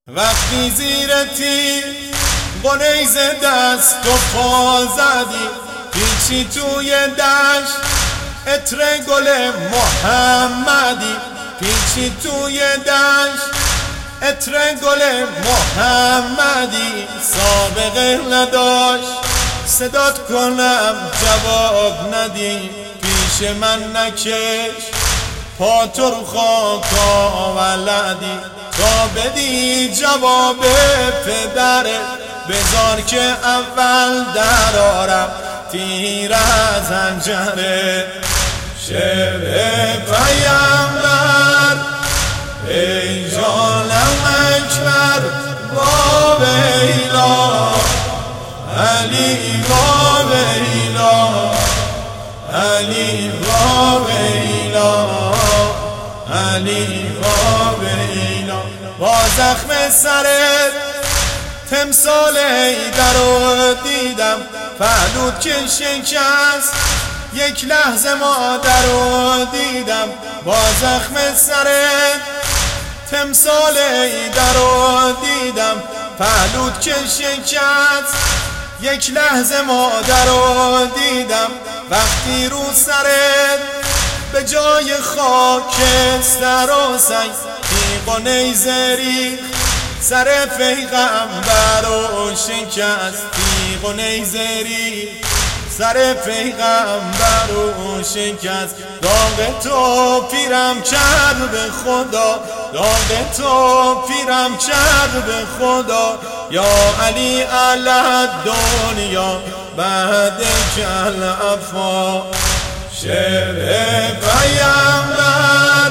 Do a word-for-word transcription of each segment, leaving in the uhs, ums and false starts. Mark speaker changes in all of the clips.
Speaker 1: وقتی زیر تیر با نیزه دست و پا زدی، پیچی توی دشت عطر گل محمدی، پیچی توی دشت عطر گل محمدی. سابقه نداشت صدات کنم جواب ندی، پیش من نکش پا تو رو خاکا ولدی. تا بدی جواب پدره بذار که اول درارم تیر از حنجره. شعر پیامبر ای جانم اکبر با ویلا، علی با ویلا، علی با ویلا، علی با ویلا. با زخم سرت تمثال حیدر رو دیدم، فلود که شکست یک لحظه مادر رو دیدم. با زخم سرت تمثال حیدر رو دیدم، فلود که شکست یک لحظه مادر رو دیدم. وقتی رو سرت به جای خاکستر و سنگ تیغ و نیزه ریخت، سر پیغمبر رو شکست. تیغ و نیزه ریخت، سر پیغمبر رو شکست. داغ تو پیرم کرد به خدا، داغ تو پیرم کرد به خدا. یا علی علی دنیا بعد کل افا. شعر پیامبر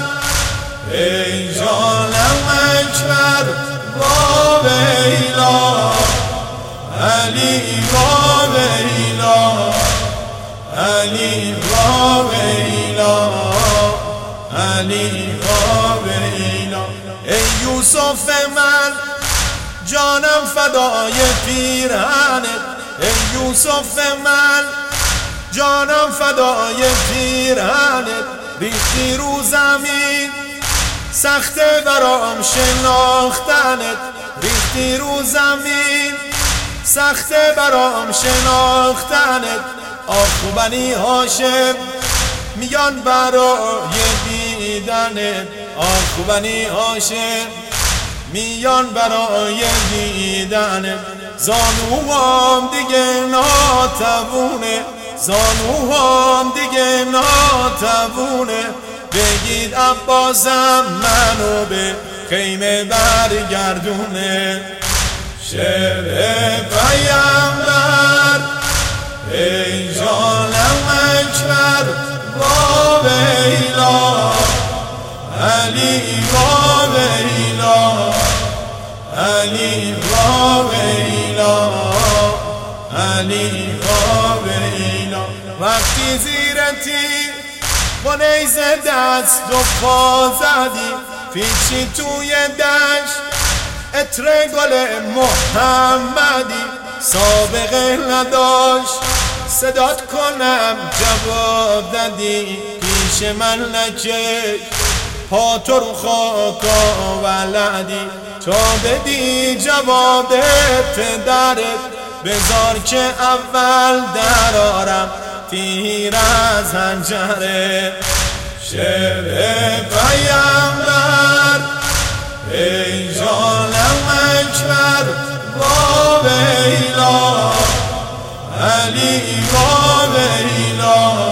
Speaker 1: ای جانم اکبر با ویلا، علی با ویلا، علی با ویلا، علی با ویلا. ای یوسف من جانم فدای پیرهنت، ای یوسف من جانم فدای پیرهنت. ریختی رو زمین سخته برام شناختنت، ریختی رو زمین سخته برام شناختنت. آخو بنی هاشم میان برای دیدنت، آخو بنی هاشم میان برای دیدنت. زانوام دیگه ناتوونه، زانوام دیگه ناتوونه. بگید عباسم منو به خیمه برگردونه. شعر پیامبر ای جانم اکبر با ویلا، علی با ویلا، علی با ویلا، علی با ویلا. وقتی زیر تیر با نیزه دست و پا زدی، پیچی توی دشت عطر گل محمدی. سابقه نداشت صدات کنم جواب دادی، پیش من نکش پا تو رو خاکا ولدی. تا بدی جواب پدرت بذار که اول درارم تیر از حنجره. شعر پیامبر ای جانم اکبر با ویلا، علی با ویلا،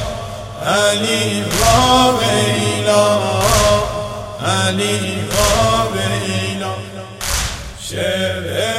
Speaker 1: علی با ویلا، علی با ویلا. شعر